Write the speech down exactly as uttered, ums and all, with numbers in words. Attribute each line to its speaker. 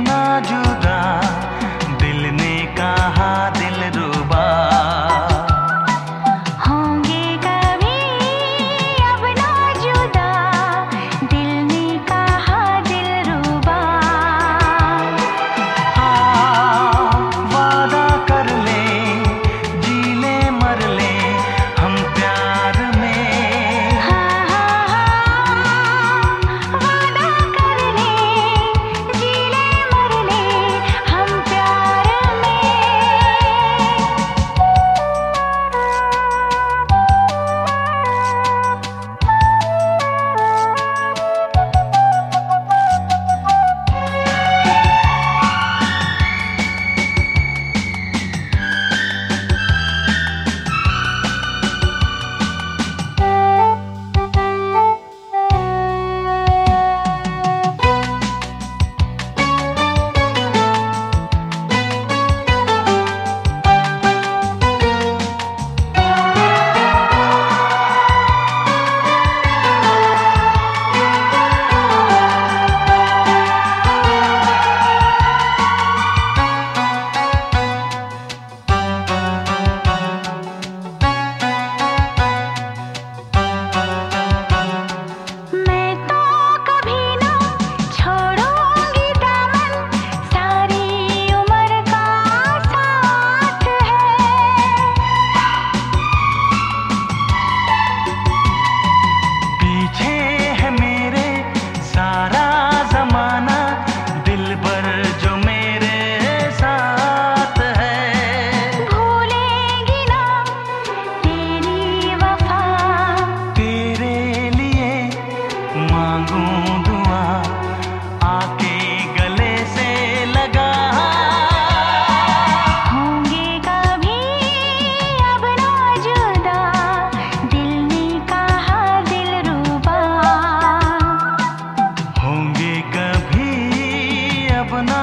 Speaker 1: ना जुदा, दिल ने कहा दिलरुबा।
Speaker 2: होंगे कभी अब ना जुदा, दिल ने कहा दिलरुबा।
Speaker 1: हाँ, वादा कर ले, जी ले मर ले हम प्यार में।
Speaker 2: हाँ हाँ हाँ, वादा कर ले, जी ले मर ले हम प्यार में। मैं तो कभी ना छोड़ूंगी दामन, सारी उम्र का साथ है।
Speaker 1: पीछे है मेरे सारा जमाना, दिलबर जो मेरे साथ है।
Speaker 2: भूलेंगी ना तेरी वफा,
Speaker 1: तेरे लिए मांगूं दुआ, आके गले से लगा।
Speaker 2: होंगे कभी अब ना जुदा, दिल ने कहा दिलरुबा।
Speaker 1: होंगे कभी अब ना